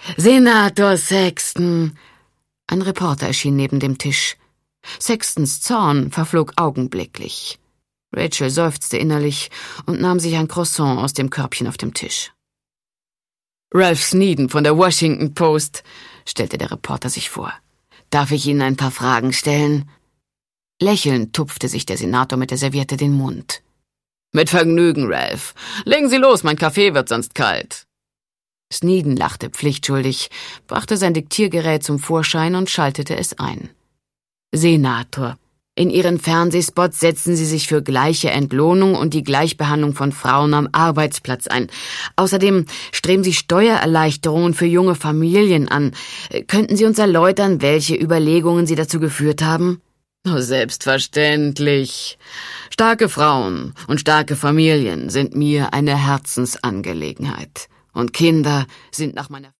Senator Sexton! Ein Reporter erschien neben dem Tisch. Sextons Zorn verflog augenblicklich. Rachel seufzte innerlich und nahm sich ein Croissant aus dem Körbchen auf dem Tisch. »Ralph Sneeden von der Washington Post«, stellte der Reporter sich vor. »Darf ich Ihnen ein paar Fragen stellen?« Lächelnd tupfte sich der Senator mit der Serviette den Mund. »Mit Vergnügen, Ralph. Legen Sie los, mein Kaffee wird sonst kalt.« Sneeden lachte pflichtschuldig, brachte sein Diktiergerät zum Vorschein und schaltete es ein. »Senator, in Ihren Fernsehspots setzen Sie sich für gleiche Entlohnung und die Gleichbehandlung von Frauen am Arbeitsplatz ein. Außerdem streben Sie Steuererleichterungen für junge Familien an. Könnten Sie uns erläutern, welche Überlegungen Sie dazu geführt haben?« »Oh, selbstverständlich. Starke Frauen und starke Familien sind mir eine Herzensangelegenheit. Und Kinder sind nach meiner